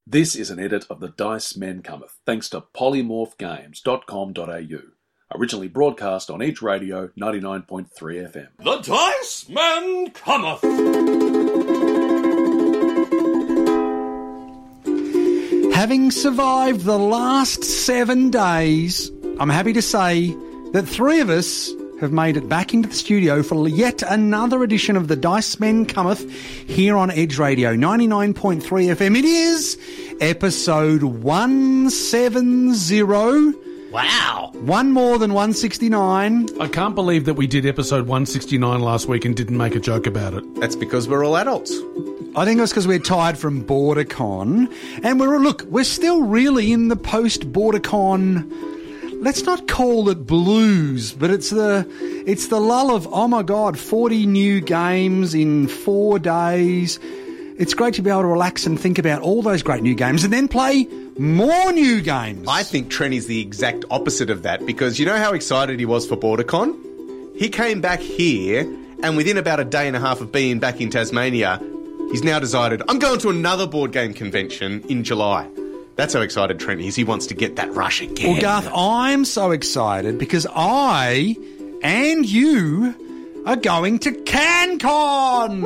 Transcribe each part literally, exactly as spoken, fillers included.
This is an edit of The Dice Men Cometh, thanks to polymorph games dot com dot a u. Originally broadcast on Edge Radio ninety-nine point three F M. The Dice Men Cometh! Having survived the last seven days, I'm happy to say that three of us have made it back into the studio for yet another edition of The Dice Men Cometh here on Edge Radio ninety-nine point three F M. It is episode one seventy. Wow. One more than one sixty-nine. I can't believe that we did episode one sixty-nine last week and didn't make a joke about it. That's because we're all adults. I think that's because we're tired from BorderCon. And we're, look, we're still really in the post-BorderCon... Let's not call it blues, but it's the it's the lull of, oh my God, forty new games in four days. It's great to be able to relax and think about all those great new games and then play more new games. I think Trent is the exact opposite of that, because you know how excited he was for BorderCon? He came back here, and within about a day and a half of being back in Tasmania, he's now decided, I'm going to another board game convention in July. That's how excited Trent is. He wants to get that rush again. Well, Garth, I'm so excited because I and you are going to CanCon.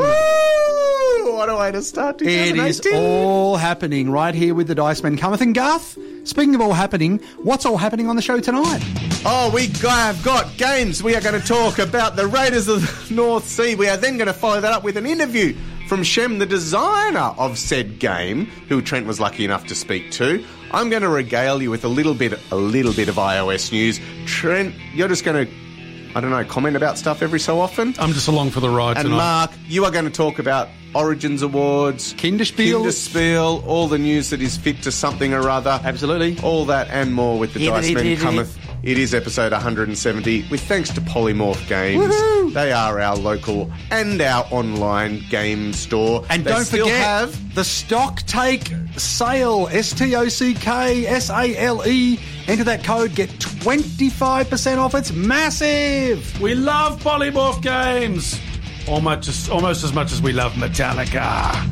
Woo! What a way to start twenty eighteen. It is all happening right here with the Dice Men Cometh. And Garth, speaking of all happening, what's all happening on the show tonight? Oh, we have got games. We are going to talk about the Raiders of the North Sea. We are then going to follow that up with an interview from Shem, the designer of said game, who Trent was lucky enough to speak to. I'm going to regale you with a little bit, a little bit of iOS news. Trent, you're just going to, I don't know, comment about stuff every so often. I'm just along for the ride and tonight. Mark, you are going to talk about Origins Awards, Kinderspiel, Kinderspiel, all the news that is fit to something or other. Absolutely. All that and more with the Yeah, Dice it, Men it, Cometh. It is episode one seventy, with thanks to Polymorph Games. Woohoo! They are our local and our online game store. And they don't still forget have the Stock Take Sale, S T O C K S A L E. Enter that code, get twenty-five percent off. It's massive. We love polymorph games. Almost as, almost as much as we love Metallica.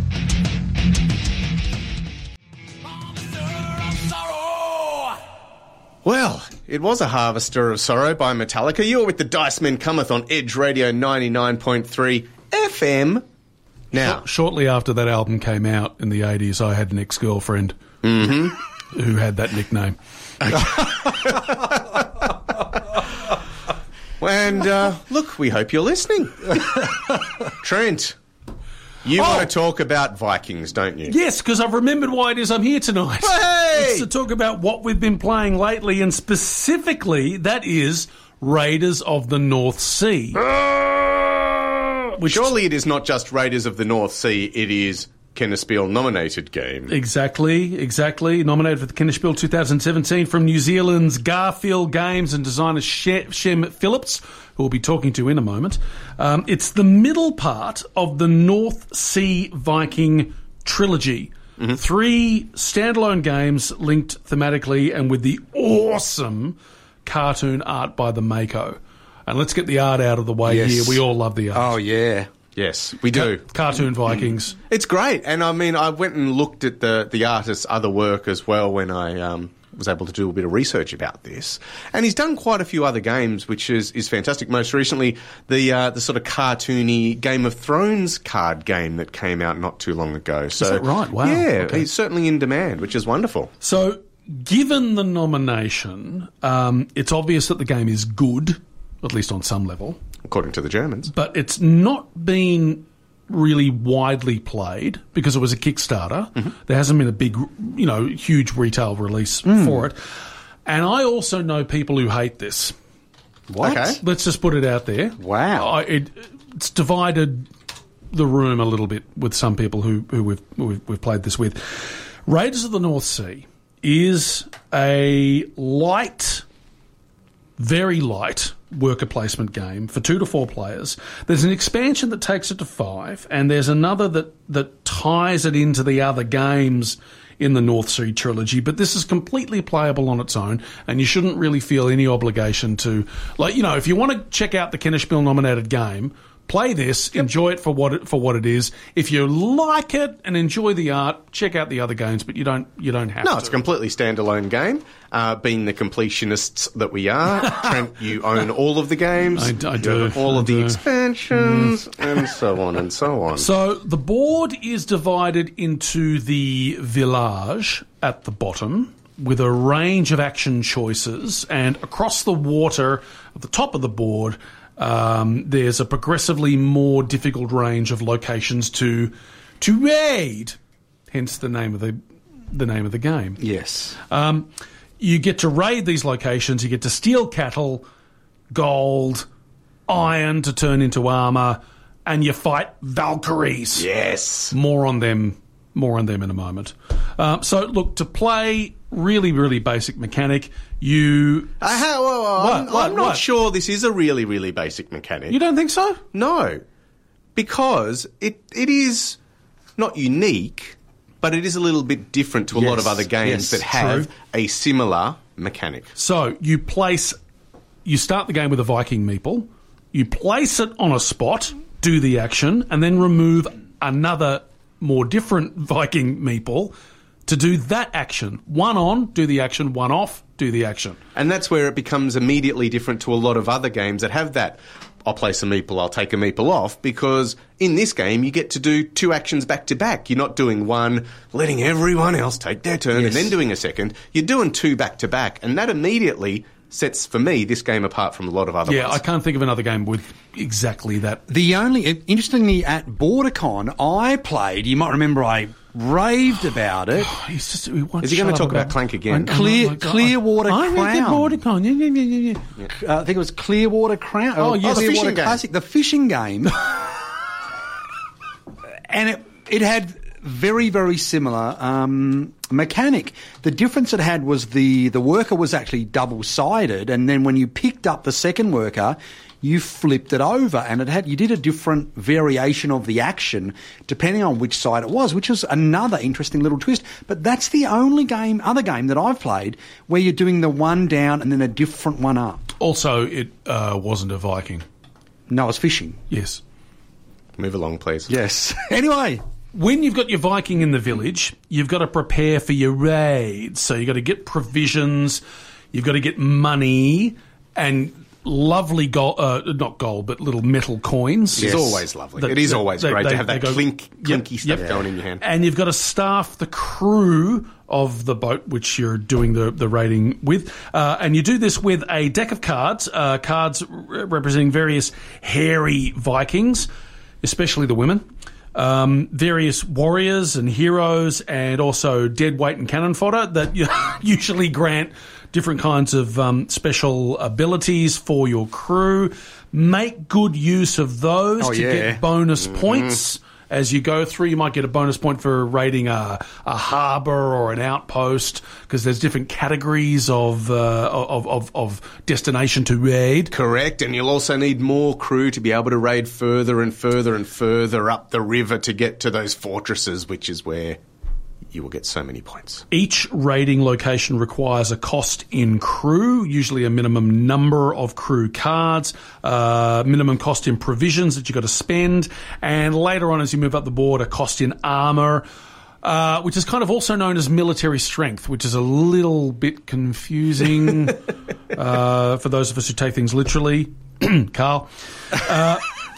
Well, it was a Harvester of Sorrow by Metallica. You're with the Dice Men Cometh on Edge Radio ninety-nine point three F M. Now, shortly after that album came out in the eighties, I had an ex-girlfriend mm-hmm. who had that nickname. And, uh, look, we hope you're listening. Trent, you oh. want to talk about Vikings, don't you? Yes, because I've remembered why it is I'm here tonight. Hey! It's to talk about what we've been playing lately, and specifically, that is Raiders of the North Sea. Uh, which surely it is not just Raiders of the North Sea, it is Kinderspiel nominated game. Exactly, exactly. Nominated for the Kinderspiel twenty seventeen from New Zealand's Garfield Games and designer Shem Phillips, who we'll be talking to in a moment. Um, it's the middle part of the North Sea Viking trilogy. Mm-hmm. Three standalone games linked thematically and with the awesome cartoon art by the Mako. And let's get the art out of the way yes. here. We all love the art. Oh, yeah. Yes, we do. Ca- cartoon Vikings. It's great. And, I mean, I went and looked at the, the artist's other work as well when I um, was able to do a bit of research about this. And he's done quite a few other games, which is, is fantastic. Most recently, the uh, the sort of cartoony Game of Thrones card game that came out not too long ago. So, is that right? Wow. Yeah, okay. He's certainly in demand, which is wonderful. So, given the nomination, um, it's obvious that the game is good, at least on some level. According to the Germans. But it's not been really widely played because it was a Kickstarter. Mm-hmm. There hasn't been a big, you know, huge retail release mm. for it. And I also know people who hate this. What? Okay. Let's just put it out there. Wow. I, it, it's divided the room a little bit with some people who, who we've, we've, we've played this with. Raiders of the North Sea is a light, very light worker placement game for two to four players. There's an expansion that takes it to five, and there's another that, that ties it into the other games in the North Sea trilogy, but this is completely playable on its own, and you shouldn't really feel any obligation to, like, you know, if you want to check out the Kinderspiel nominated game, Play this, enjoy it for what it, for what it is. If you like it and enjoy the art, check out the other games, but you don't you don't have No, to. it's a completely standalone game. Uh, being the completionists that we are, Trent, you own all of the games. I- I you do, have all I of the do. expansions, and so on and so on. So the board is divided into the village at the bottom with a range of action choices, and across the water at the top of the board, um, there's a progressively more difficult range of locations to to raid. Hence the name of the the name of the game. Yes. Um, you get to raid these locations. You get to steal cattle, gold, iron to turn into armour, and you fight Valkyries. Yes. More on them. More on them in a moment. Um, so, look, to play really, really basic mechanic, you... Uh, how, well, I'm, What? What? I'm not What? sure this is a really, really basic mechanic. You don't think so? No, because it it is not unique, but it is a little bit different to a lot Yes, of other games yes, that have true. a similar mechanic. So, you place... You start the game with a Viking meeple, you place it on a spot, do the action, and then remove another more different Viking meeple to do that action. One on, do the action. One off, do the action. And that's where it becomes immediately different to a lot of other games that have that. I'll place a meeple, I'll take a meeple off, because in this game you get to do two actions back to back. You're not doing one, letting everyone else take their turn, Yes. and then doing a second. You're doing two back to back, and that immediately sets, for me, this game apart from a lot of other Yeah, ones. I can't think of another game with exactly that. The only, interestingly, at BorderCon, I played, you might remember I raved about it, He's just, he won't Is he shut gonna up talk about it. Clank again? I- I- Clear- oh my God. Clearwater I read the Crown. BorderCon. Yeah, yeah, yeah, yeah, yeah. uh, I think it was Clearwater Crown. Oh, yes, the Clearwater fishing game. Classic, the fishing game. And it, it had very, very similar um, mechanic. The difference it had was the, the worker was actually double-sided, and then when you picked up the second worker, you flipped it over, and it had you did a different variation of the action depending on which side it was, which was another interesting little twist. But that's the only game, other game that I've played where you're doing the one down and then a different one up. Also, it uh, wasn't a Viking. No, it's fishing. Yes. Move along, please. Yes. Anyway. When you've got your Viking in the village, you've got to prepare for your raid. So you've got to get provisions, you've got to get money, and lovely gold, uh, not gold, but little metal coins. It's Yes. always lovely. That- it is that- always they- great they- to have they that go- clink, Yep, clinky stuff yep. going in your hand. And you've got to staff the crew of the boat which you're doing the, the raiding with. Uh, and you do this with a deck of cards, uh, cards re- representing various hairy Vikings, especially the women. Um, various warriors and heroes, and also dead weight and cannon fodder that you usually grant different kinds of um, special abilities for your crew. Make good use of those Oh, to yeah. get bonus points as you go through. You might get a bonus point for raiding a, a harbour or an outpost, because there's different categories of, uh, of, of, of destination to raid. Correct, and you'll also need more crew to be able to raid further and further and further up the river to get to those fortresses, which is where you will get so many points. Each raiding location requires a cost in crew, usually a minimum number of crew cards, uh, minimum cost in provisions that you've got to spend, and later on as you move up the board, a cost in armour, uh, which is kind of also known as military strength, which is a little bit confusing uh, for those of us who take things literally. Carl. Uh,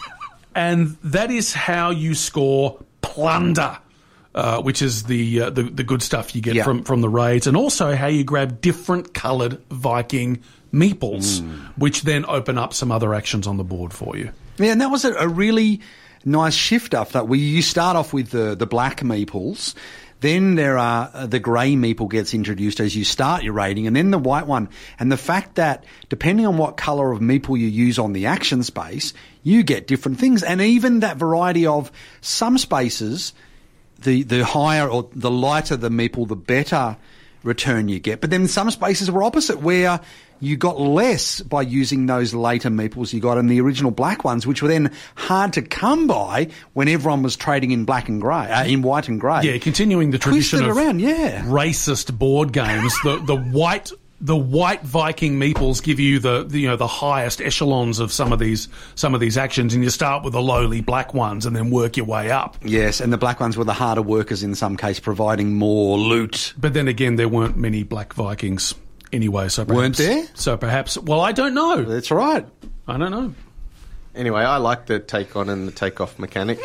and that is how you score plunder. Uh, which is the, uh, the the good stuff you get Yeah. from, from the raids, and also how you grab different coloured Viking meeples, which then open up some other actions on the board for you. Yeah, and that was a, a really nice shift up that we you start off with the, the black meeples, then there are uh, the grey meeple gets introduced as you start your raiding, and then the white one. And the fact that depending on what colour of meeple you use on the action space, you get different things, and even that variety of some spaces. The, the higher or the lighter the meeple, the better return you get. But then some spaces were opposite, where you got less by using those later meeples you got in the original black ones, which were then hard to come by when everyone was trading in black and grey, uh, in white and grey. Yeah, continuing the tradition Twisted of around, yeah. racist board games, the the white the white Viking meeples give you the, the you know the highest echelons of some of these some of these actions, and you start with the lowly black ones and then work your way up. Yes, and the black ones were the harder workers in some case, providing more loot. But then again, there weren't many black Vikings anyway. So perhaps, weren't there? So perhaps. Well, I don't know. That's right. I don't know. Anyway, I like the take-on and the take-off mechanic.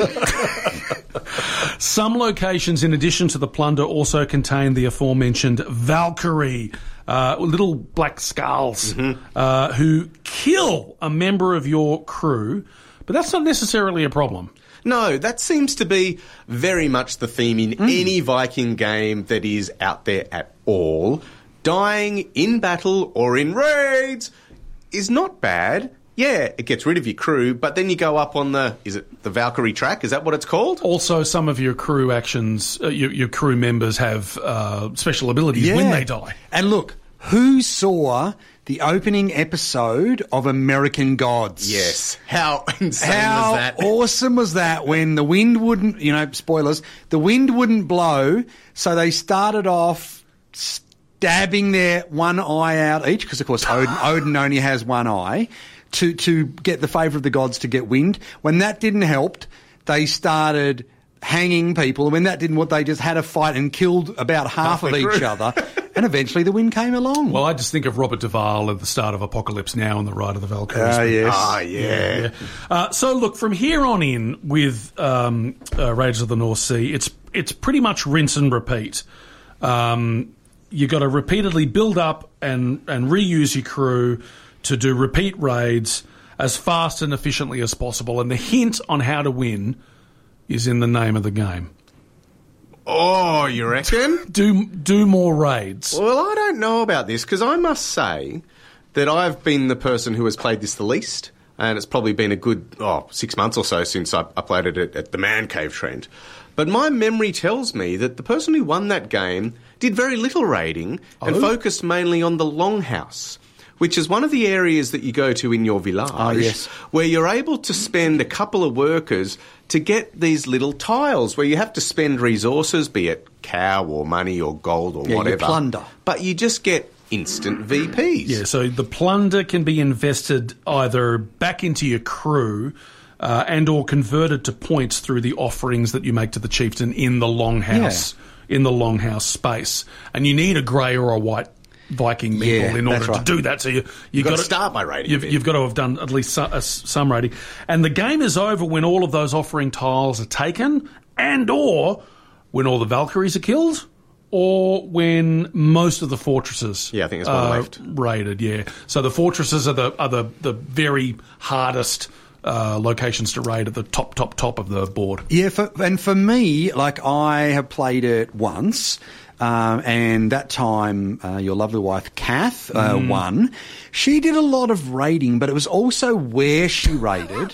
Some locations, in addition to the plunder, also contain the aforementioned Valkyrie, uh, little black skulls, mm-hmm. uh, who kill a member of your crew, but that's not necessarily a problem. No, that seems to be very much the theme in mm. any Viking game that is out there at all. Dying in battle or in raids is not bad. Yeah, it gets rid of your crew, but then you go up on the, is it the Valkyrie track? Is that what it's called? Also, some of your crew actions, uh, your, your crew members have uh, special abilities yeah. when they die. And look, who saw the opening episode of American Gods? Yes. How insane How was that? awesome was that when the wind wouldn't, you know, spoilers, the wind wouldn't blow, so they started off stabbing their one eye out each, because, of course, Odin, Odin only has one eye. To, to get the favour of the gods to get wind. When that didn't help, they started hanging people. And when that didn't work, they just had a fight and killed about half, half of each other. And eventually the wind came along. Well, I just think of Robert Duvall at the start of Apocalypse Now and the Ride of the Valkyries. Ah, uh, yes. Ah, yeah. yeah, yeah. Uh, so, look, from here on in with um, uh, Raiders of the North Sea, it's it's pretty much rinse and repeat. Um, you've got to repeatedly build up and, and reuse your crew to do repeat raids as fast and efficiently as possible. And the hint on how to win is in the name of the game. Oh, you reckon? Do do more raids. Well, I don't know about this, because I must say that I've been the person who has played this the least, and it's probably been a good oh, six months or so since I, I played it at, at the Man Cave Trent. But my memory tells me that the person who won that game did very little raiding and oh? focused mainly on the Longhouse, which is one of the areas that you go to in your village, oh, yes. where you're able to spend a couple of workers to get these little tiles where you have to spend resources, be it cow or money or gold or yeah, whatever. You plunder. But you just get instant V Ps. Yeah, so the plunder can be invested either back into your crew uh, and or converted to points through the offerings that you make to the chieftain in the Longhouse, yeah. in the Longhouse space. And you need a grey or a white Viking meeple yeah, in order right. to do that. So you, you you've got to start by raiding. You've, you've got to have done at least some, uh, some raiding. And the game is over when all of those offering tiles are taken and or when all the Valkyries are killed or when most of the fortresses yeah, I think there's one are left. raided. Yeah. So the fortresses are the, are the, the very hardest Uh, locations to raid at the top, top, top of the board. Yeah, for, and for me, like, I have played it once, um, and that time uh, your lovely wife, Kath, uh, mm. won. She did a lot of raiding, but it was also where she raided,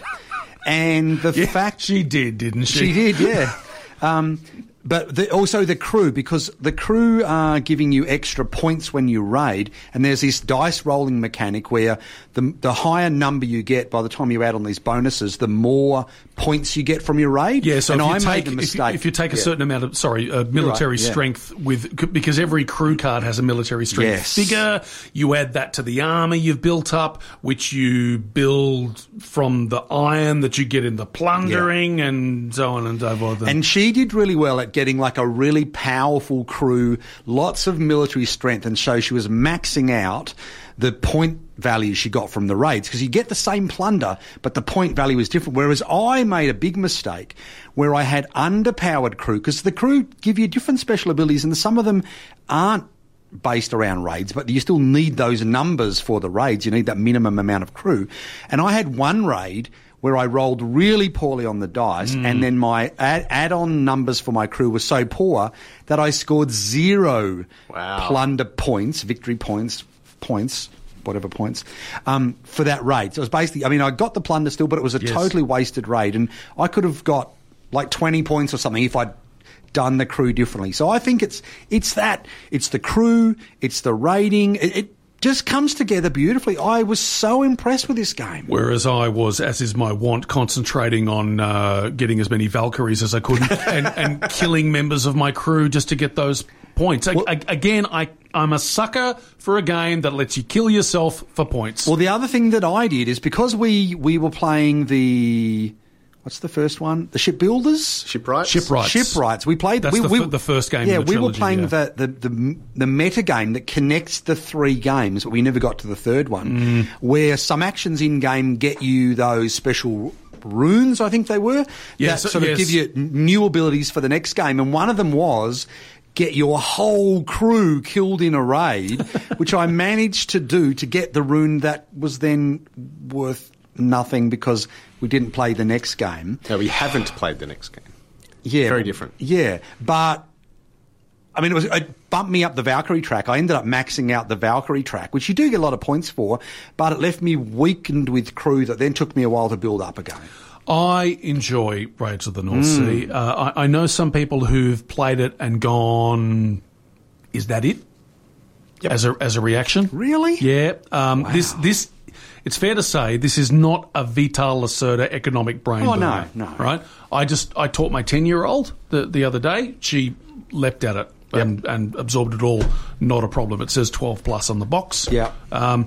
and the yeah, fact... She did, didn't she? She did, yeah. um, but the, also the crew, because the crew are giving you extra points when you raid, and there's this dice rolling mechanic where the, the higher number you get by the time you add on these bonuses, the more points you get from your raid. Yeah, so and if, you I take, made a mistake. If, you, if you take a yeah. certain amount of, sorry, uh, military right, yeah. strength with, because every crew card has a military strength yes. figure, you add that to the armour you've built up, which you build from the iron that you get in the plundering yeah. and so on and so forth. And she did really well at getting like a really powerful crew, lots of military strength, and so she was maxing out the point value she got from the raids, because you get the same plunder, but the point value is different. Whereas I made a big mistake where I had underpowered crew, because the crew give you different special abilities, and some of them aren't based around raids, but you still need those numbers for the raids. You need that minimum amount of crew. And I had one raid where I rolled really poorly on the dice, mm. and then my add- add-on numbers for my crew were so poor that I scored zero wow. plunder points, victory points, points, whatever points, um, for that raid. So it was basically, I mean, I got the plunder still, but it was a yes. totally wasted raid, and I could have got like twenty points or something if I'd done the crew differently. So I think it's it's that. It's the crew, it's the raiding, it, it just comes together beautifully. I was so impressed with this game. Whereas I was, as is my wont, concentrating on uh, getting as many Valkyries as I could and, and killing members of my crew just to get those points. A- a- again, I, I'm a sucker for a game that lets you kill yourself for points. Well, the other thing that I did is because we, we were playing the... What's the first one? The Shipbuilders? Shipwrights? Shipwrights. Shipwrights. We played... That's we, the, we, f- the first game Yeah, in the we were trilogy, playing yeah. the, the, the, the meta game that connects the three games, but we never got to the third one, Mm. where some actions in-game get you those special runes, I think they were, Yes, that sort yes. of give you new abilities for the next game, and one of them was... get your whole crew killed in a raid, which I managed to do to get the rune that was then worth nothing because we didn't play the next game. No, we haven't played the next game. Yeah. Very different. Yeah. But, I mean, it, was, it bumped me up the Valkyrie track. I ended up maxing out the Valkyrie track, which you do get a lot of points for, but it left me weakened with crew that then took me a while to build up again. I enjoy Raids of the North Sea. Uh, I, I know some people who've played it and gone, is that it? Yep. As a as a reaction? Really? Yeah. Um, This this it's fair to say this is not a Vital Lacerda economic brain Oh, no, burner, no. Right? I just I taught my ten year old the the other day. She leapt at it and, and absorbed it all. Not a problem. It says twelve plus on the box. Yeah. Um,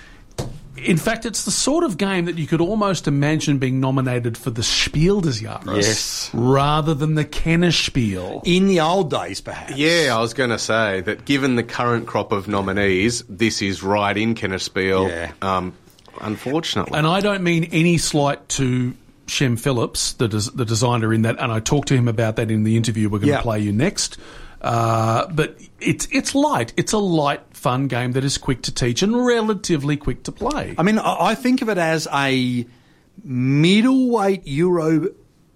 in fact, it's the sort of game that you could almost imagine being nominated for the Spiel des Jahres Yes. rather than the Kennerspiel. In the old days, perhaps. Yeah, I was going to say that given the current crop of nominees, this is right in Kennerspiel. Yeah. Um, unfortunately. And I don't mean any slight to Shem Phillips, the, des- the designer in that, and I talked to him about that in the interview we're going to Yeah. play you next. Uh, but it's it's light. It's a light, fun game that is quick to teach and relatively quick to play. I mean, I I think of it as a middleweight Euro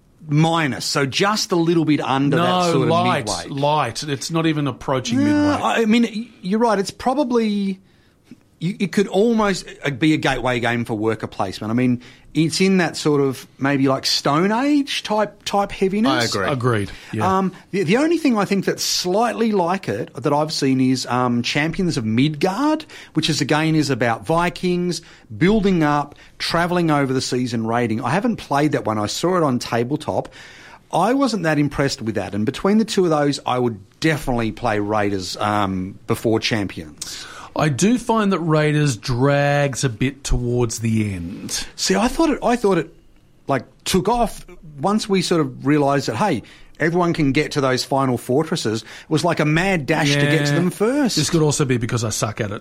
minus, so just a little bit under that no, sort of light, midweight. light. It's not even approaching No, midweight. I mean, you're right. It's probably... You, it could almost be a gateway game for worker placement. I mean, it's in that sort of maybe like Stone Age type type heaviness. I agree. Agreed. Yeah. Um, the, the only thing I think that's slightly like it that I've seen is um, Champions of Midgard, which is again is about Vikings building up, travelling over the seas and raiding. I haven't played that one. I saw it on tabletop. I wasn't that impressed with that. And between the two of those, I would definitely play Raiders um, before Champions. I do find that Raiders drags a bit towards the end. See, I thought it. I thought it like took off once we sort of realised that hey, everyone can get to those final fortresses. It was like a mad dash to get to them first. This could also be because I suck at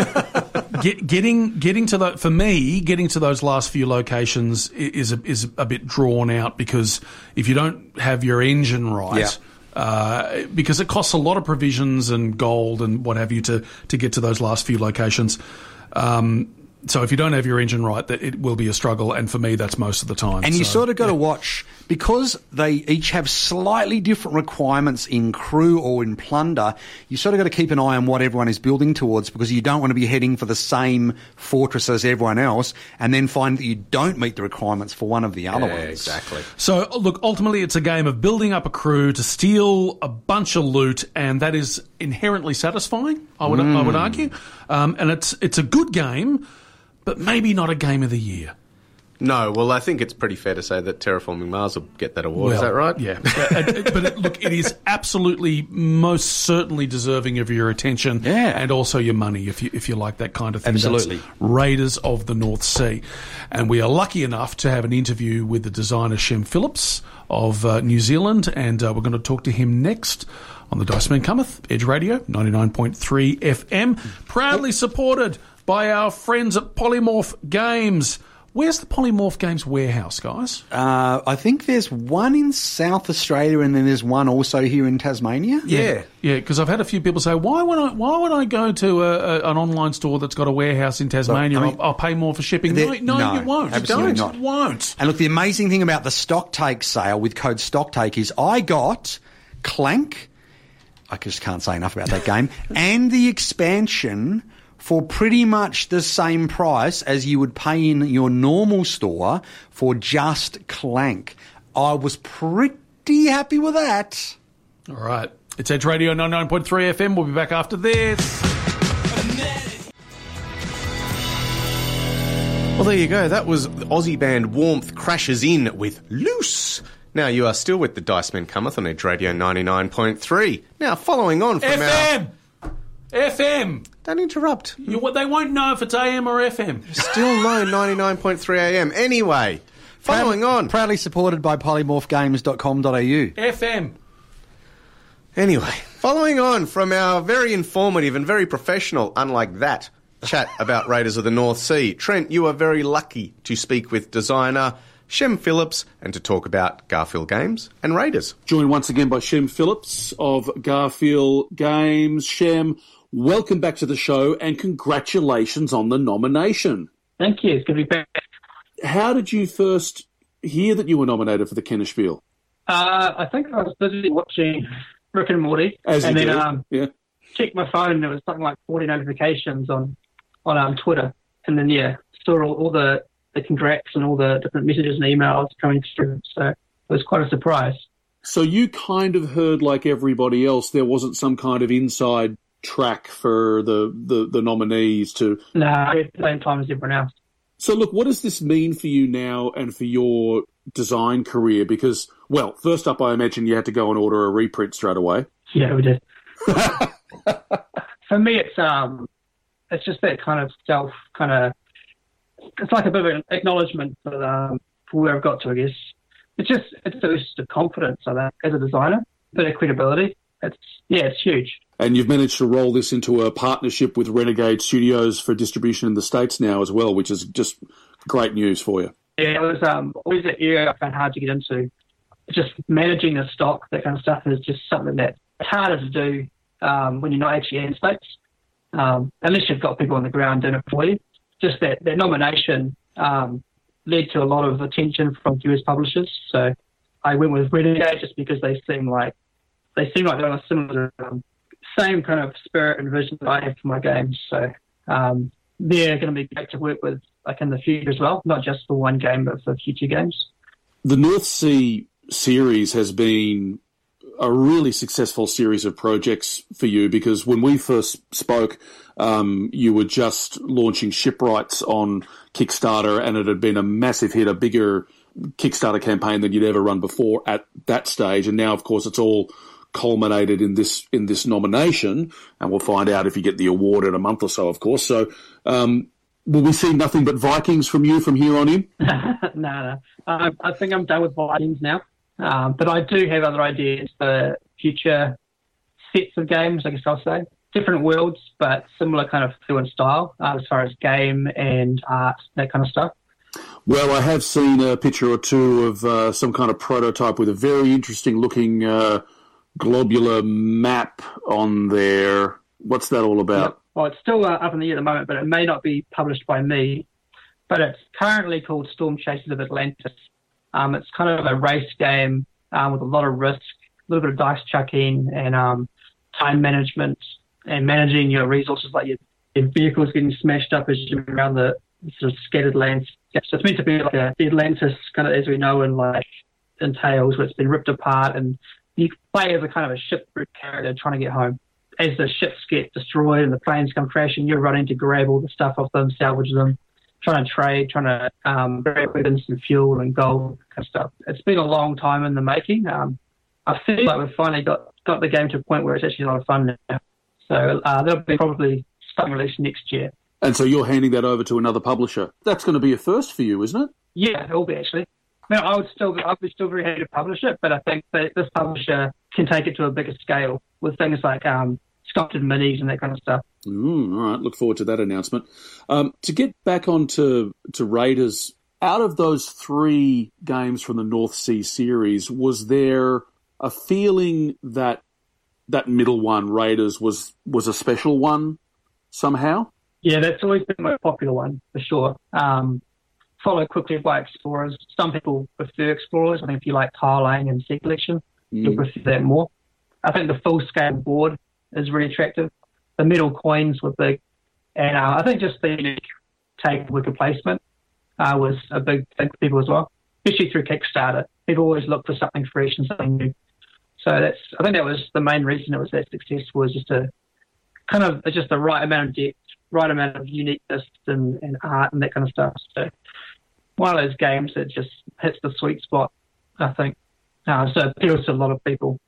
it. get, getting getting to the for me, getting to those last few locations i- is a, is a bit drawn out because if you don't have your engine right. Yeah. Uh, because it costs a lot of provisions and gold and what have you to, to get to those last few locations. Um, so if you don't have your engine right, that it will be a struggle, and for me, that's most of the time. And you So, sort of got to watch, because they each have slightly different requirements in crew or in plunder, you sort of got to keep an eye on what everyone is building towards, because you don't want to be heading for the same fortress as everyone else and then find that you don't meet the requirements for one of the other Yeah, ones. exactly. So, look, ultimately it's a game of building up a crew to steal a bunch of loot, and that is inherently satisfying, I would, I would argue. Um, and it's it's a good game, but maybe not a game of the year. No, well, I think it's pretty fair to say that Terraforming Mars will get that award. Is Well, that right? Yeah. but, it- but it, look, it is absolutely, most certainly deserving of your attention Yeah. and also your money if you if you like that kind of thing. Absolutely. That's Raiders of the North Sea. And we are lucky enough to have an interview with the designer Shem Phillips of uh, New Zealand, and uh, we're going to talk to him next on the Dice Man Cometh, Edge Radio, ninety-nine point three F M, proudly supported by our friends at Polymorph Games. Where's the Polymorph Games warehouse, guys? Uh, I think there's one in South Australia and then there's one also here in Tasmania. Yeah. Yeah, because I've had a few people say, why would I Why would I go to a, a, an online store that's got a warehouse in Tasmania? Look, I mean, I'll, I'll pay more for shipping. there- No, no, no, you won't. absolutely you not. don't. You won't. And look, the amazing thing about the Stocktake sale with code Stocktake is I got Clank, I just can't say enough about that game, and the expansion for pretty much the same price as you would pay in your normal store for just Clank. I was pretty happy with that. All right. It's Edge Radio ninety-nine point three F M. We'll be back after this. Well, there you go. That was Aussie band Warmth crashes in with Loose. Now, you are still with the Dice Men Cometh on Edge Radio ninety-nine point three. Now, following on from F M! our... F M! Don't interrupt. You, they won't know if it's A M or F M. Still no ninety-nine point three A M. Anyway, following Proud, on... Proudly supported by polymorph games dot com dot a u. F M. Anyway, following on from our very informative and very professional, unlike that, chat about Raiders of the North Sea, Trent, you are very lucky to speak with designer Shem Phillips and to talk about Garfield Games and Raiders. Joined once again by Shem Phillips of Garfield Games. Shem, welcome back to the show and congratulations on the nomination. Thank you. It's good to be back. How did you first hear that you were nominated for the Kenner Spiel? Uh, I think I was busy watching Rick and Morty. As you and then do, um, yeah. checked my phone and there was something like forty notifications on, on um, Twitter. And then, yeah, saw all, all the, the congrats and all the different messages and emails coming through. So it was quite a surprise. So you kind of heard, like everybody else, there wasn't some kind of inside track for the, the, the nominees to... No, I had the same time as everyone else. So look, what does this mean for you now and for your design career? Because, well, first up, I imagine you had to go and order a reprint straight away. Yeah, we did. For me, it's um, it's just that kind of self, kind of, it's like a bit of an acknowledgement for, um, for where I've got to, I guess. It's just, it's a boost of confidence, I think, as a designer, a bit of credibility. It's, yeah, it's huge. And you've managed to roll this into a partnership with Renegade Studios for distribution in the States now as well, which is just great news for you. Yeah, it was um, always an area I found hard to get into. Just managing the stock, that kind of stuff, is just something that's harder to do um, when you're not actually in the States, um, unless you've got people on the ground doing it for you. Just that, that nomination um, led to a lot of attention from U S publishers. So I went with Renegade just because they seem like they seem like they're on a similar, um, same kind of spirit and vision that I have for my games. So um, they're going to be great to work with, like in the future as well, not just for one game, but for future games. The North Sea series has been a really successful series of projects for you, because when we first spoke, um, you were just launching Shipwrights on Kickstarter, and it had been a massive hit, a bigger Kickstarter campaign than you'd ever run before at that stage. And now, of course, it's all culminated in this in this nomination, and we'll find out if you get the award in a month or so, of course. So um, will we see nothing but Vikings from you from here on in? no, no. Uh, I think I'm done with Vikings now. Um, but I do have other ideas for future sets of games, I guess I'll say. Different worlds, but similar kind of feel and style uh, as far as game and art, that kind of stuff. Well, I have seen a picture or two of uh, some kind of prototype with a very interesting looking uh, globular map on there. What's that all about? Yep. Well, it's still uh, up in the air at the moment, but it may not be published by me. But it's currently called Storm Chasers of Atlantis. Um, it's kind of a race game um, with a lot of risk, a little bit of dice chucking and um, time management and managing your resources, like your, your vehicles getting smashed up as you move around the sort of scattered lands. So it's meant to be like a the Atlantis, kind of as we know in like in Tales, where it's been ripped apart, and you play as a kind of a shipwrecked character trying to get home. As the ships get destroyed and the planes come crashing, you're running to grab all the stuff off them, salvage them, trying to trade, trying to um, grab weapons and fuel and gold kind of stuff. It's been a long time in the making. Um, I feel like we've finally got, got the game to a point where it's actually a lot of fun now. So uh, that'll be probably starting release next year. And so you're handing that over to another publisher. That's going to be a first for you, isn't it? Yeah, it will be actually. No, I would still, I'd be still very happy to publish it, but I think that this publisher can take it to a bigger scale with things like um, sculpted minis and that kind of stuff. Mm, all right, look forward to that announcement. Um, to get back onto to Raiders, out of those three games from the North Sea series, was there a feeling that that middle one, Raiders, was was a special one somehow? Yeah, that's always been the most popular one, for sure. Um, followed quickly by Explorers. Some people prefer Explorers. I think if you like tiling and set collection, mm. you'll prefer that more. I think the full-scale board is really attractive. The metal coins were big. And uh, I think just the unique take wicker placement uh, was a big thing for people as well, especially through Kickstarter. People always look for something fresh and something new. So that's, I think that was the main reason it was that successful, was just a kind of just the right amount of depth, right amount of uniqueness and, and art and that kind of stuff. So one of those games that just hits the sweet spot, I think. Uh, so it appeals to a lot of people.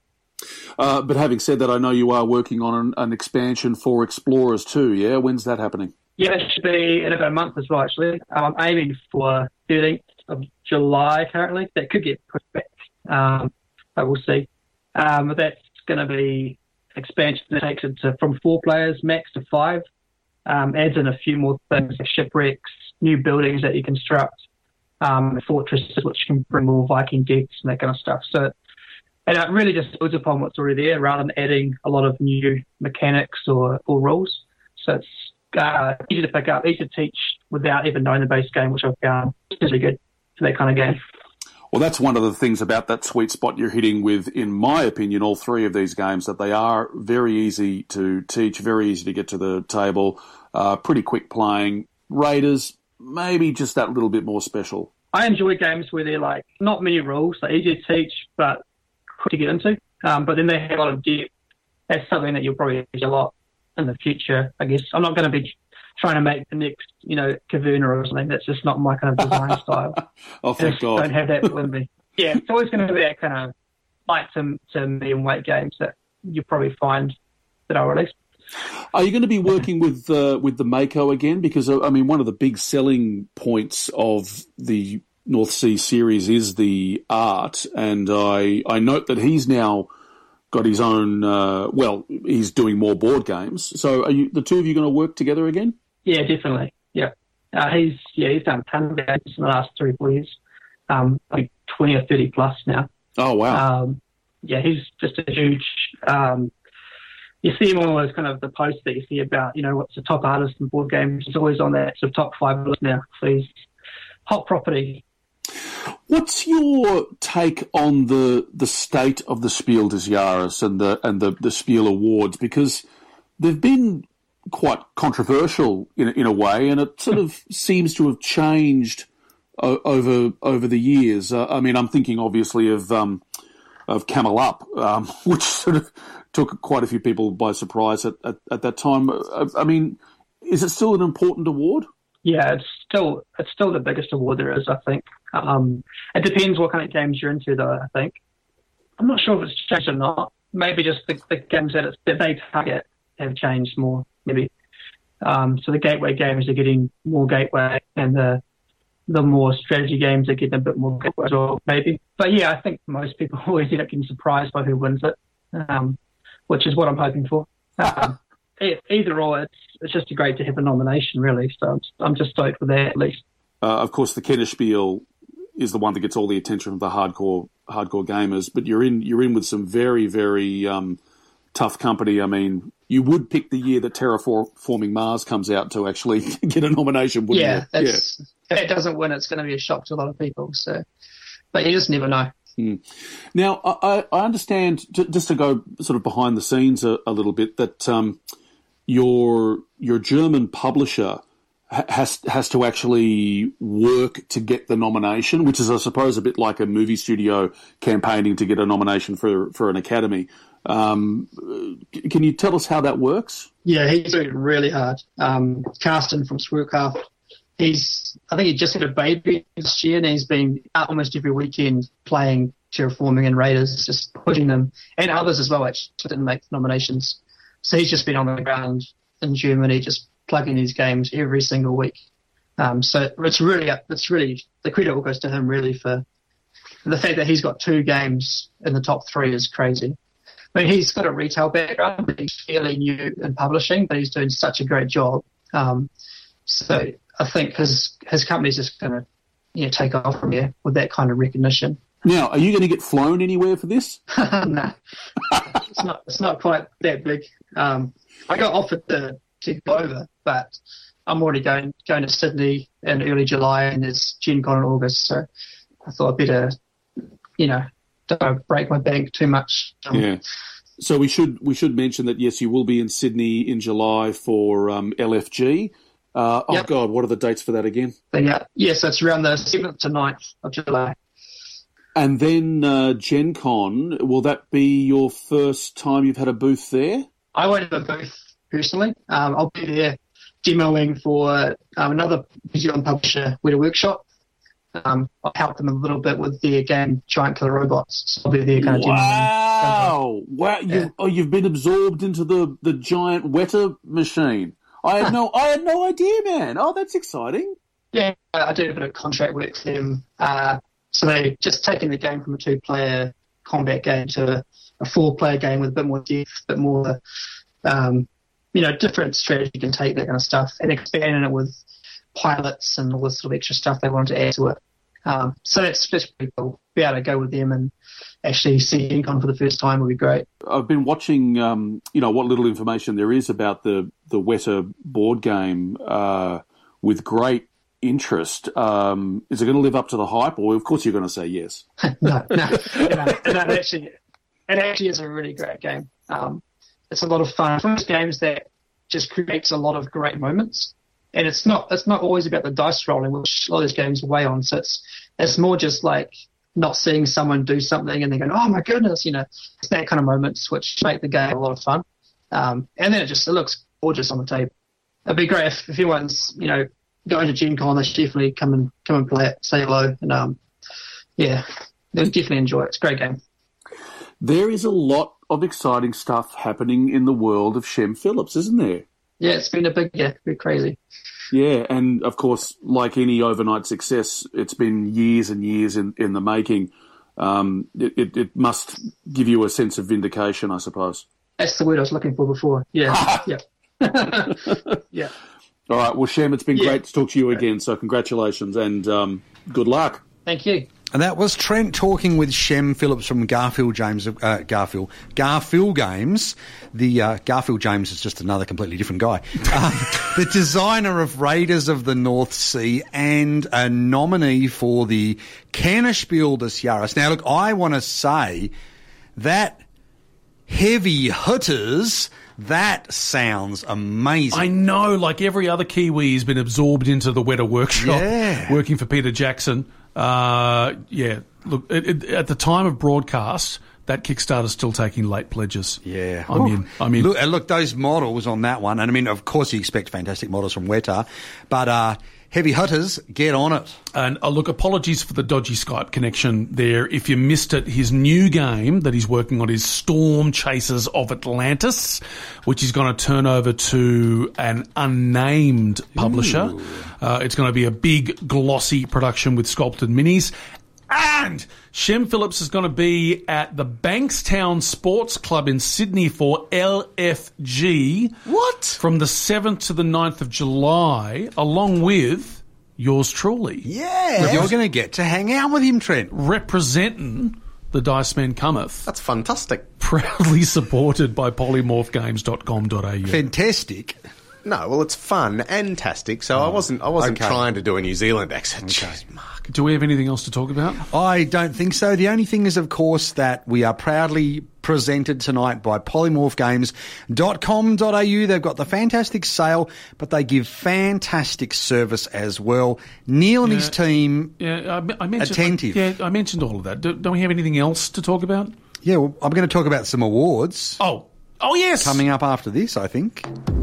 Uh, but having said that, I know you are working on an, an expansion for Explorers too, yeah? When's that happening? Yeah, it should be in about a month as well, actually. Um, I'm aiming for thirteenth of July currently. That could get pushed back, um, but we'll see. Um, but that's going to be expansion that takes it to, from four players max to five. Um, adds in a few more things like shipwrecks, new buildings that you construct, um, fortresses which can bring more Viking decks and that kind of stuff. So, and it really just builds upon what's already there rather than adding a lot of new mechanics or, or rules. So it's uh, easy to pick up, easy to teach without even knowing the base game, which I've found is really good for that kind of game. Well, that's one of the things about that sweet spot you're hitting with, in my opinion, all three of these games, that they are very easy to teach, very easy to get to the table, uh, pretty quick playing. Raiders, maybe just that little bit more special. I enjoy games where they're like not many rules, they're easy to teach, but quick to get into. Um, but then they have a lot of depth. That's something that you'll probably use a lot in the future, I guess. I'm not going to be trying to make the next, you know, Caverna or something. That's just not my kind of design style. Oh, thank just God. Don't have that with me. Yeah, it's always going to be that kind of light to, to medium weight games that you probably find that I'll release. Are you going to be working with uh, with the Mako again? Because, uh, I mean, one of the big selling points of the North Sea series is the art, and I, I note that he's now got his own, uh, well, he's doing more board games. So are you, the two of you going to work together again? Yeah, definitely. Yeah. Uh, he's yeah he's done tons of games in the last three, four years. Um, like twenty or thirty plus now. Oh, wow. Um, yeah, he's just a huge, um, you see him on all those kind of the posts that you see about, you know, what's the top artist in board games. He's always on that sort of top five list now. So he's hot property. What's your take on the the state of the Spiel des Jahres and the and the, the Spiel Awards? Because they've been quite controversial in in a way, and it sort of seems to have changed o- over over the years. Uh, I mean, I'm thinking obviously of um, of Camel Up, um, which sort of took quite a few people by surprise at, at, at that time. I, I mean, is it still an important award? Yeah, it's still it's still the biggest award there is, I think. Um, it depends what kind of games you're into, though, I think. I'm not sure if it's changed or not. Maybe just the, the games that, it's, that they target have changed more, maybe. Um, so the gateway games are getting more gateway, and the the more strategy games are getting a bit more gateway as well, maybe. But yeah, I think most people always end up getting surprised by who wins it, um, which is what I'm hoping for. Um, either or, it's it's just great to have a nomination, really. So I'm, I'm just stoked for that, at least. Uh, of course, the Kennerspiel is the one that gets all the attention from the hardcore hardcore gamers. But you're in you're in with some very very um, tough company. I mean, you would pick the year that Terraforming Mars comes out to actually get a nomination, wouldn't yeah, you? yeah, if it doesn't win, it's going to be a shock to a lot of people. So, but you just never know. Hmm. Now, I, I understand, just to go sort of behind the scenes a, a little bit, that um, your your German publisher has has to actually work to get the nomination, which is, I suppose, a bit like a movie studio campaigning to get a nomination for for an Academy. Um, can you tell us how that works? Yeah, he's doing really hard. Um, Carsten from Swirlcraft, he's I think he just had a baby this year, and he's been out almost every weekend playing Terraforming and Raiders, just pushing them, and others as well, actually didn't make nominations. So he's just been on the ground in Germany, just plugging these games every single week. Um, so it's really, it's really, the credit all goes to him really for the fact that he's got two games in the top three is crazy. I mean, he's got a retail background, but he's fairly new in publishing, but he's doing such a great job. Um, so I think his his company's just going to you know, take off from here with that kind of recognition. Now, are you going to get flown anywhere for this? No, it's not. It's not quite that big. Um, I got offered to, to go over, but I'm already going going to Sydney in early July, and there's Gen Con in August. So I thought I'd better, you know, don't break my bank too much. Um, yeah. So we should we should mention that yes, you will be in Sydney in July for um, L F G. Uh, oh yep. God, what are the dates for that again? But yeah, yes, it's around the seventh to ninth of July. And then uh, Gen Con, will that be your first time you've had a booth there? I won't have a booth personally. Um, I'll be there demoing for um, another New Zealand publisher, Weta Workshop. Um, I helped them a little bit with their game, Giant Killer Robots. So I'll be their kind of wow, wow! You, Yeah. oh, you've been absorbed into the, the giant wetter machine. I had no, I had no idea, man. Oh, that's exciting. Yeah, I did a bit of contract work for them. Uh, so they just taking the game from a two-player combat game to a four-player game with a bit more depth, a bit more, um, you know, different strategy you can take, that kind of stuff, and expanding it with pilots and all this sort of extra stuff they wanted to add to it. Um, so that's just pretty cool. Be able to go with them and actually see Gen Con for the first time would be great. I've been watching, um, you know, what little information there is about the, the Weta board game uh, with great interest. Um, is it going to live up to the hype? Or, of course, you're going to say yes. no, no, no, no, it actually, it actually is a really great game. Um, it's a lot of fun. It's one of those games that just creates a lot of great moments. And it's not it's not always about the dice rolling, which a lot of these games weigh on. So it's it's more just like not seeing someone do something and then going, oh my goodness, you know, it's that kind of moments which make the game a lot of fun. Um, and then it just it looks gorgeous on the table. It'd be great if, if anyone's, you know, going to Gen Con, they should definitely come and come and play it, say hello, and um, yeah, they'll definitely enjoy it. It's a great game. There is a lot of exciting stuff happening in the world of Shem Phillips, isn't there? Yeah, it's been a big year, yeah, been crazy. Yeah, and of course, like any overnight success, it's been years and years in, in the making. Um, it, it, it must give you a sense of vindication, I suppose. That's the word I was looking for before. Yeah, yeah. Yeah. All right, well, Shem, it's been Yeah. great to talk to you again, so congratulations and um, good luck. Thank you. And that was Trent talking with Shem Phillips from Garfield James, uh, Garfield, Garfield Games. The uh, Garfield James is just another completely different guy. Um, the designer of Raiders of the North Sea and a nominee for the Kennerspiel des Jahres. Now, look, I want to say that Heavy Hitters, that sounds amazing. I know, like every other Kiwi has been absorbed into the Weta workshop, Yeah. working for Peter Jackson. Uh, yeah, look, it, it, at the time of broadcast, that Kickstarter's still taking late pledges. Yeah. I'm in. I'm in. Look, and look, those models on that one, and I mean, of course you expect fantastic models from Weta, but uh, Heavy Hitters, get on it. And uh, look, apologies for the dodgy Skype connection there. If you missed it, his new game that he's working on is Storm Chasers of Atlantis, which is going to turn over to an unnamed publisher. Uh, it's going to be a big, glossy production with sculpted minis. And Shem Phillips is going to be at the Bankstown Sports Club in Sydney for L F G. What? From the seventh to the ninth of July, along with yours truly. Yeah. You're going to get to hang out with him, Trent. Representing the Dice Man Cometh. That's fantastic. Proudly supported by polymorph games dot com dot a u. Fantastic. No, well, it's fun and tastic. So I wasn't. I wasn't okay. trying to do a New Zealand accent. Jeez, Mark. Do we have anything else to talk about? I don't think so. The only thing is, of course, that we are proudly presented tonight by polymorph games dot com dot a u. They've got the fantastic sale, but they give fantastic service as well. Neil and Yeah. his team, Yeah, I, I mentioned. Attentive. Yeah, I mentioned all of that. Do, don't we have anything else to talk about? yeah, well, I'm going to talk about some awards Oh, oh yes, coming up after this, I think.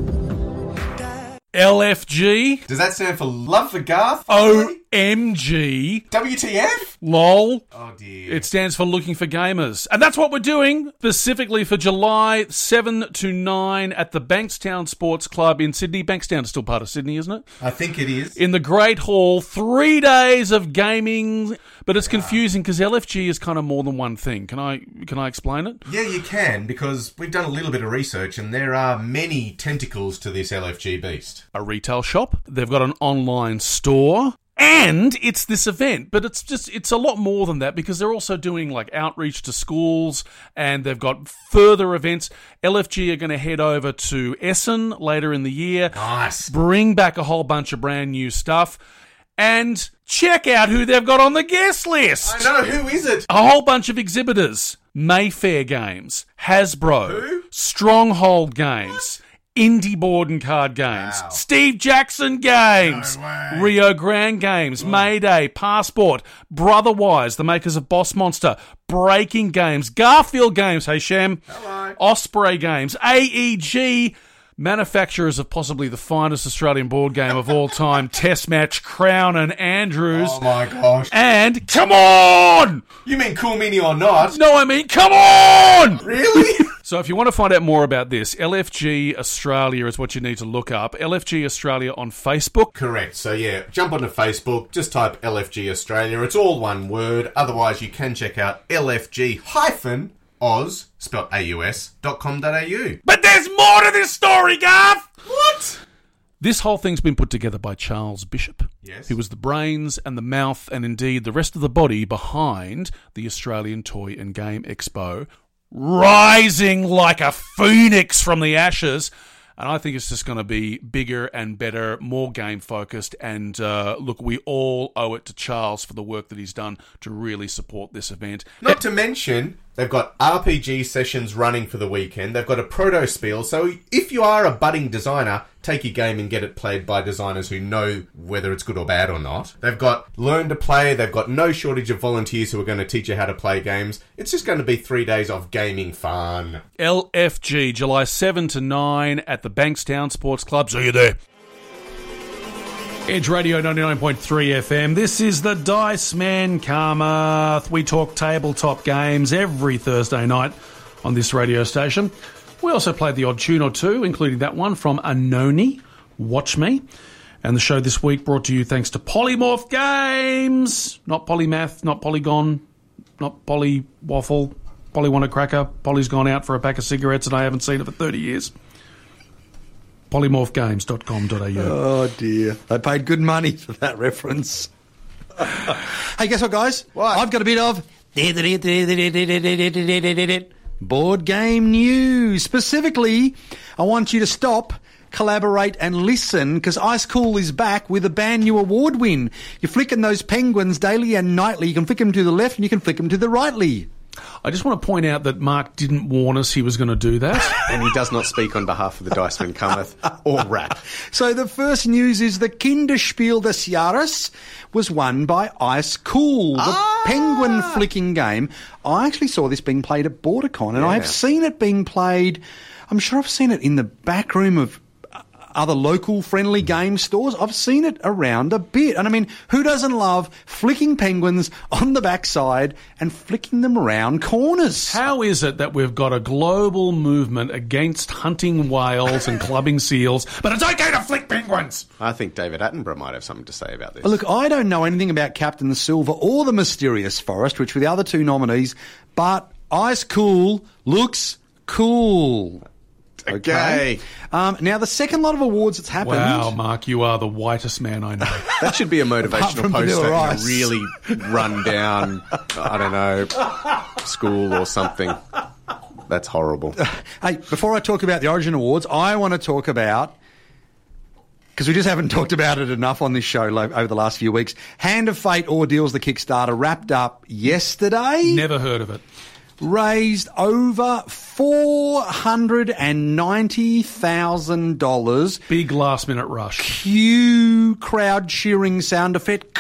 L F G, Does that stand for Love for Garth? O M G, W T F? lol. Oh dear. It stands for Looking for Gamers. And that's what we're doing specifically for July seventh to ninth at the Bankstown Sports Club in Sydney. Bankstown is still part of Sydney, isn't it? I think it is. In the Great Hall, three days of gaming. But it's confusing because L F G is kind of more than one thing. Can I can I explain it? Yeah, you can, because we've done a little bit of research and there are many tentacles to this L F G beast. A retail shop. They've got an online store. And it's this event, but it's just, it's a lot more than that because they're also doing like outreach to schools and they've got further events. L F G are going to head over to Essen later in the year. Nice. Bring back a whole bunch of brand new stuff and check out who they've got on the guest list. I know, who is it? A whole bunch of exhibitors. Mayfair Games, Hasbro, Who? Stronghold Games, Indie Board and Card Games, Wow. Steve Jackson Games, No way. Rio Grande Games, Mayday, Passport, Brotherwise, the makers of Boss Monster, Breaking Games, Garfield Games, hey Shem, Hello. Osprey Games, A E G, manufacturers of possibly the finest Australian board game of all time, Test Match, Crown and Andrews. Oh my gosh. And, come on! You mean Cool Mini or not? No, I mean, come on! Really? So if you want to find out more about this, L F G Australia is what you need to look up. L F G Australia on Facebook. Correct. So yeah, jump onto Facebook, just type L F G Australia. It's all one word. Otherwise, you can check out L F G hyphen Oz, spelled A U S, dot com dot A U. But there's more to this story, Gav! What? This whole thing's been put together by Charles Bishop, Yes. who was the brains and the mouth and indeed the rest of the body behind the Australian Toy and Game Expo, rising like a phoenix from the ashes. And I think it's just going to be bigger and better, more game-focused. And uh, look, we all owe it to Charles for the work that he's done to really support this event. Not to mention, they've got R P G sessions running for the weekend. They've got a proto spiel. So if you are a budding designer, take your game and get it played by designers who know whether it's good or bad or not. They've got Learn to Play. They've got no shortage of volunteers who are going to teach you how to play games. It's just going to be three days of gaming fun. L F G, July seventh to nine at the Bankstown Sports Club. See you there. Edge Radio ninety-nine point three F M. This is the Dice Man Karma. We talk tabletop games every Thursday night on this radio station. We also played the odd tune or two, including that one from Anoni, Watch Me. And the show this week brought to you thanks to Polymorph Games. Not Polymath, not Polygon, not Poly Waffle, Polly Want a Cracker. Polly's gone out for a pack of cigarettes and I haven't seen it for thirty years. polymorph games dot com dot A U. Oh, dear. They paid good money for that reference. Hey, guess what, guys? What? I've got a bit of board game news. Specifically, I want you to stop, collaborate and listen, because Ice Cool is back with a brand new award win. You're flicking those penguins daily and nightly. You can flick them to the left and you can flick them to the rightly. I just want to point out that Mark didn't warn us he was going to do that. And he does not speak on behalf of the Diceman Cometh or Rap. So the first news is the Kinderspiel des Jahres was won by Ice Cool, the Ah! penguin flicking game. I actually saw this being played at BorderCon, and Yeah. I've seen it being played, I'm sure I've seen it in the back room of other local friendly game stores. I've seen it around a bit. And I mean, who doesn't love flicking penguins on the backside and flicking them around corners? How is it that we've got a global movement against hunting whales and clubbing seals, but it's okay to flick penguins? I think David Attenborough might have something to say about this. Look, I don't know anything about Captain Silver or the Mysterious Forest, which were the other two nominees, but Ice Cool looks cool. Okay. Um, now, the second lot of awards that's happened... Wow, Mark, you are the whitest man I know. That should be a Apart motivational from poster Vanilla in a Ice. really run down, I don't know, school or something. That's horrible. Hey, before I talk about the Origin Awards, I want to talk about... because we just haven't talked about it enough on this show lo- over the last few weeks. Hand of Fate Ordeals, the Kickstarter, wrapped up yesterday. Never heard of it. Raised over four hundred ninety thousand dollars. Big last minute rush. Cue crowd cheering sound effect.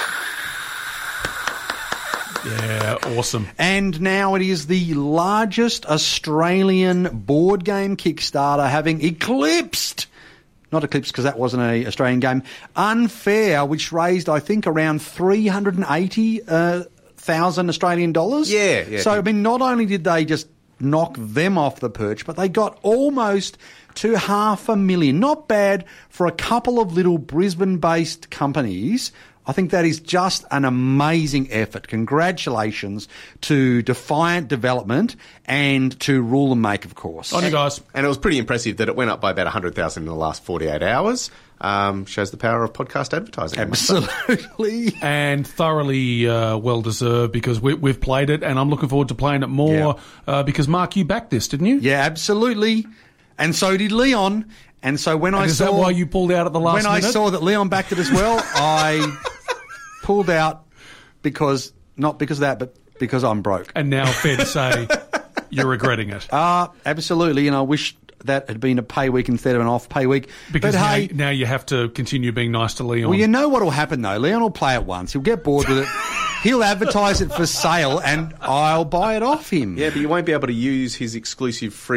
Yeah, awesome. And now it is the largest Australian board game Kickstarter, having eclipsed, not eclipsed because that wasn't an Australian game, Unfair, which raised, I think, around three hundred eighty thousand Australian dollars. Yeah, yeah. So, I mean, not only did they just knock them off the perch, but they got almost to half a million. Not bad for a couple of little Brisbane-based companies. I think that is just an amazing effort. Congratulations to Defiant Development and to Rule and Make, of course. On you guys. And it was pretty impressive that it went up by about one hundred thousand in the last forty-eight hours. Um, shows the power of podcast advertising. Absolutely. And thoroughly uh, well deserved, because we, we've played it and I'm looking forward to playing it more. Yeah. Uh, because, Mark, you backed this, didn't you? Yeah, absolutely. And so did Leon. And so when And I is saw... that why you pulled out at the last when minute? I saw that Leon backed it as well, I pulled out because... Not because of that, but because I'm broke. And now fair to say you're regretting it. Uh, absolutely. And I wish that had been a pay week instead of an off pay week. Because but now, hey, now you have to continue being nice to Leon. well, you know what will happen though. Leon will play it once. He'll get bored with it. He'll advertise it for sale and I'll buy it off him. Yeah, but you won't be able to use his exclusive free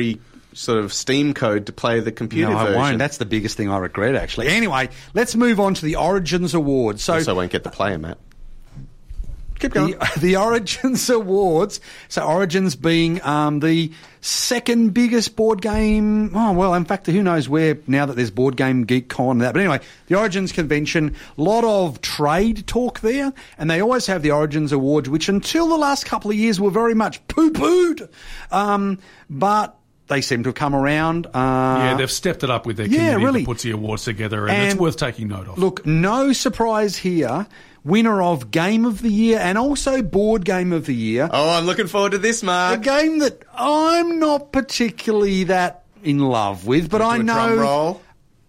sort of Steam code to play the computer No, I version. won't. That's the biggest thing I regret, actually. Anyway, let's move on to the Origins Awards. So, Also won't get the player, Matt. Keep going. the, the Origins Awards. So Origins being um, the second biggest board game. Oh, well, in fact, who knows where now that there's Board Game Geek Con and that. But anyway, the Origins convention, a lot of trade talk there. And they always have the Origins Awards, which until the last couple of years were very much poo-pooed. Um, but they seem to have come around. Uh, Yeah, they've stepped it up with their Yeah, committee really. that puts the awards together, and, And it's worth taking note of. Look, no surprise here. Winner of Game of the Year and also Board Game of the Year. Oh, I'm looking forward to this, A Mark. game that I'm not particularly that in love with, but Do I a know. Drum roll.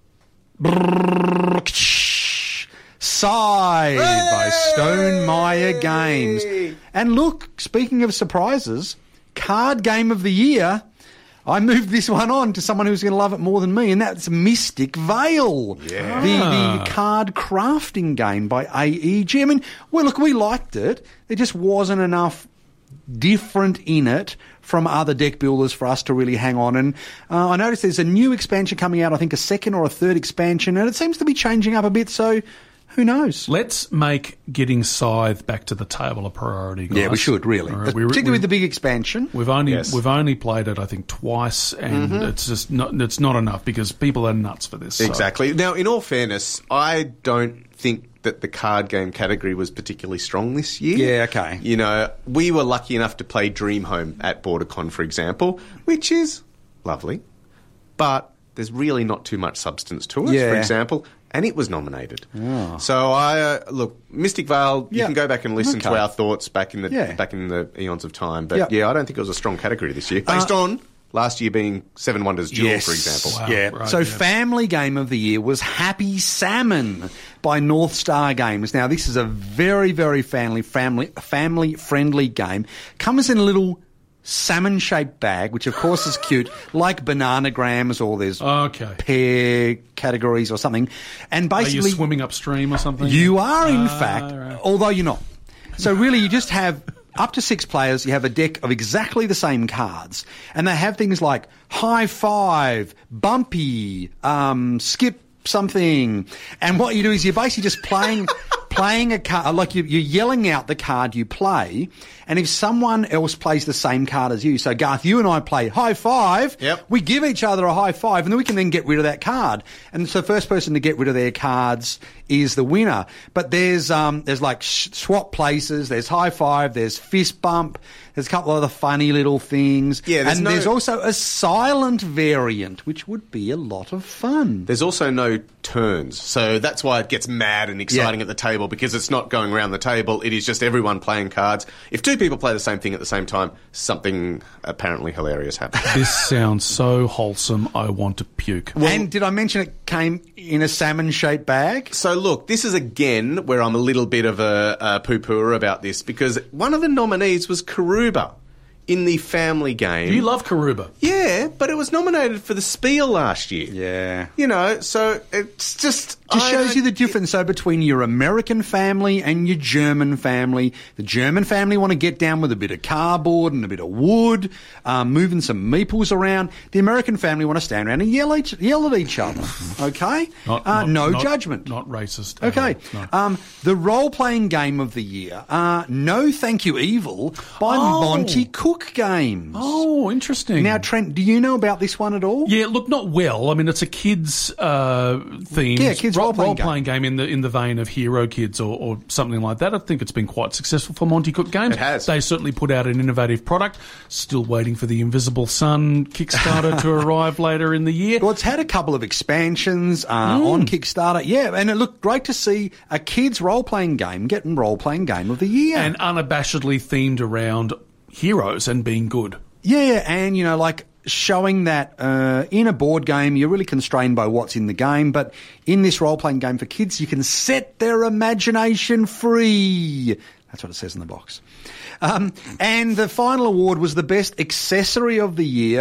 Side by Stonemaier Games. And look, speaking of surprises, Card Game of the Year. I moved this one on to someone who's going to love it more than me, and that's Mystic Vale, Yeah. the, the card crafting game by A E G. I mean, well, look, we liked it. There just wasn't enough different in it from other deck builders for us to really hang on. And uh, I noticed there's a new expansion coming out, I think a second or a third expansion, and it seems to be changing up a bit, so who knows? Let's make getting Scythe back to the table a priority, guys. Yeah, we should, really. All right, we- Particularly we- with the big expansion. We've only Yes. we've only played it, I think, twice, and Mm-hmm. it's just not it's not enough because people are nuts for this. so- Exactly. Now, in all fairness, I don't think that the card game category was particularly strong this year. Yeah, okay. You know, we were lucky enough to play Dream Home at BorderCon, for example, which is lovely, but there's really not too much substance to it, Yeah. for example, and it was nominated. So I uh, look, Mystic Vale. You Yeah. can go back and listen to Okay. our thoughts back in the Yeah. back in the eons of time. But Yeah. yeah, I don't think it was a strong category this year, based on last year being Seven Wonders Duel, Yes. for example. Wow. Yeah. Right, so yeah. family game of the year was Happy Salmon by North Star Games. Now this is a very, very family family family friendly game. Comes in a little salmon shaped bag, which of course is cute, like bananagrams or there's Okay. pear categories or something. And Are you basically swimming upstream or something? you are, in Ah, fact, right. although you're not. So really, you just have up to six players. You have a deck of exactly the same cards, and they have things like high five, bumpy, um, skip something. And what you do is you're basically just playing playing a card, like you, you're yelling out the card you play, and if someone else plays the same card as you, so Garth, you and I play high five, Yep. we give each other a high five, and then we can then get rid of that card. And so the first person to get rid of their cards is the winner. But there's um there's like sh- swap places, there's high five, there's fist bump, there's a couple of other funny little things. Yeah, there's and no- there's also a silent variant, which would be a lot of fun. There's also no turns, so that's why it gets mad and exciting Yeah. at the table, because it's not going around the table, it is just everyone playing cards. If two people play the same thing at the same time, something apparently hilarious happens. This sounds so wholesome. I want to puke. And did I mention it came in a salmon-shaped bag? So look, this is again where I'm a little bit of a, a poo-pooer about this, because one of the nominees was Karuba in the family game. You love Karuba. Yeah, but it was nominated for the Spiel last year. Yeah. You know, so it's just... Just I shows don't- you the difference, though, between your American family and your German family. The German family want to get down with a bit of cardboard and a bit of wood, um, moving some meeples around. The American family want to stand around and yell, each, yell at each other. Okay? Not- uh, not- no not- judgment. Not racist. at Okay. all, no. Um, the role-playing game of the year, uh, No Thank You Evil by Oh. Monty Cook Games. Oh, interesting. Now, Trent, do you know about this one at all? Yeah, look, not well. I mean, it's a kids uh, themed Yeah, kids role-playing role-playing game. in the in the vein of Hero Kids or, or something like that. I think it's been quite successful for Monty Cook Games. It has. They certainly put out an innovative product. Still waiting for the Invisible Sun Kickstarter to arrive later in the year. Well, it's had a couple of expansions uh, Mm. on Kickstarter. Yeah, and it looked great to see a kids role-playing game getting role-playing game of the year. And unabashedly themed around heroes and being good. yeah, and, you know, like showing that uh, in a board game, you're really constrained by what's in the game, but in this role-playing game for kids, you can set their imagination free. That's what it says in the box. Um, and the final award was the best accessory of the year,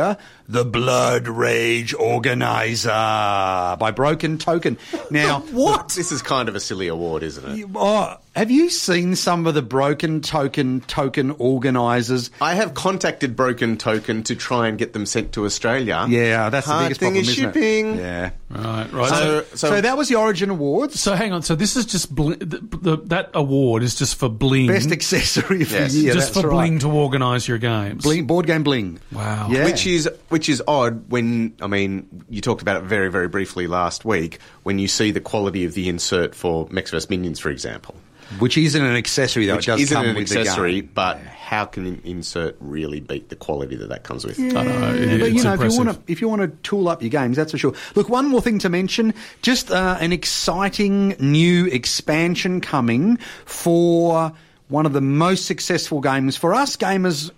The Blood Rage Organizer by Broken Token. Now, What? This is kind of a silly award, isn't it? you- oh, have you seen some of the Broken Token token organisers? I have contacted Broken Token to try and get them sent to Australia. Yeah, that's the Hard biggest thing problem, is isn't shipping. it? Yeah. Right, right. So, So, So, so, that was the Origin Awards. so hang on. So this is just bl- the, the, that award is just for bling. Best accessory of Yes. the year. just that's for right. bling to organise your games. Bling, board game bling. Wow. Yeah. which is which is odd when I mean you talked about it very very briefly last week when you see the quality of the insert for Mechs versus. Minions, for example, Which isn't an accessory, though. which it does isn't come an with the accessory, game. but how can an insert really beat the quality that that comes with? I know, it- Yeah, but it's you know, if you impressive. want to, if you want to tool up your games, that's for sure. Look, one more thing to mention: just uh, an exciting new expansion coming for one of the most successful games for us gamers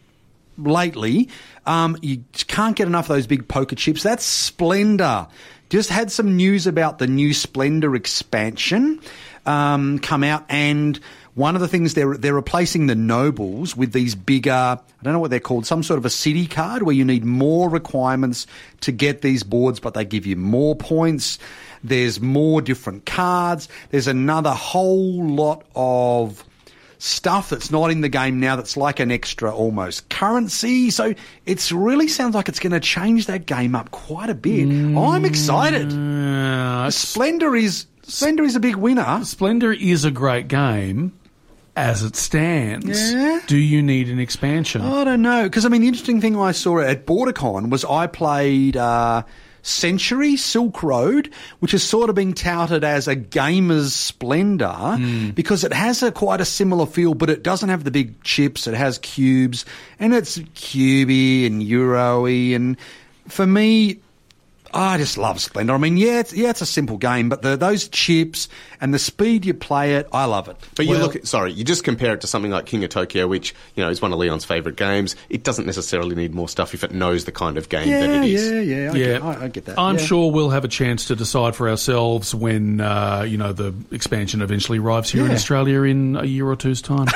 lately. Um, you can't get enough of those big poker chips. That's Splendor. Just had some news about the new Splendor expansion um, come out, and one of the things they're they're replacing the nobles with these bigger, I don't know what they're called, some sort of a city card where you need more requirements to get these boards, but they give you more points. There's more different cards. There's another whole lot of stuff that's not in the game now that's like an extra almost currency. So it really sounds like it's going to change that game up quite a bit. I'm excited. Uh, Splendor is Splendor is a big winner. Splendor is a great game as it stands. Yeah. Do you need an expansion? I don't know, because I mean the interesting thing I saw at BorderCon was I played uh, Century Silk Road, which is sort of being touted as a gamer's Splendor because it has a quite a similar feel, but it doesn't have the big chips. It has cubes, and it's cubey and Euro-y, and for me, I just love Splendor. I mean, yeah, it's, yeah, it's a simple game, but the, those chips and the speed you play it, I love it. But you look at, sorry, you just compare it to something like King of Tokyo, which, you know, is one of Leon's favourite games. It doesn't necessarily need more stuff if it knows the kind of game that Yeah, it is. yeah, yeah. I, Yeah. Get, I, I get that. I'm yeah. sure we'll have a chance to decide for ourselves when uh, you know the expansion eventually arrives here in Yeah. Australia in a year or two's time.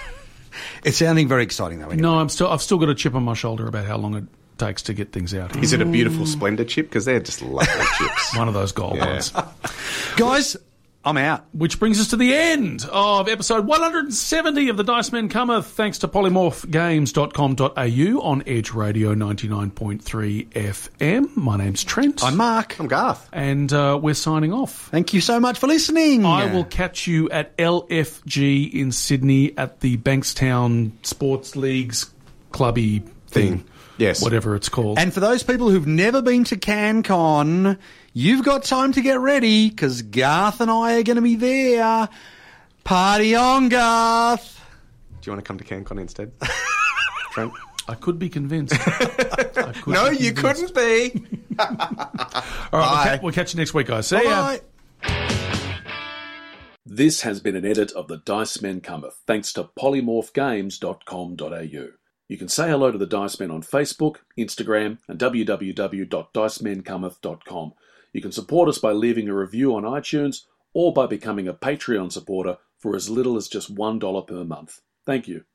It's sounding very exciting, though. Anyway. No, I'm still I've still got a chip on my shoulder about how long it takes to get things out here. Is it a beautiful Splendor chip? Because they're just lovely chips. One of those gold Yeah. ones. Guys, I'm out. Which brings us to the end of episode one hundred seventy of the Dice Men Cometh, thanks to polymorph games dot com dot a u on Edge Radio ninety-nine point three F M. My name's Trent. I'm Mark. I'm Garth. and uh, we're signing off. Thank you so much for listening. I will catch you at L F G in Sydney at the Bankstown Sports League's clubby thing. Thing. Yes. Whatever it's called. And for those people who've never been to CanCon, you've got time to get ready because Garth and I are going to be there. Party on, Garth. Do you want to come to CanCon instead? Trent? I could be convinced. I could No, be you convinced. couldn't be. All right, we'll, Bye. ca- we'll catch you next week, guys. See ya. Bye. This has been an edit of the Dice Men Cometh, thanks to polymorph games dot com dot a u. You can say hello to the Dice Men on Facebook, Instagram, and w w w dot dice men cometh dot com. You can support us by leaving a review on iTunes or by becoming a Patreon supporter for as little as just one dollar per month. Thank you.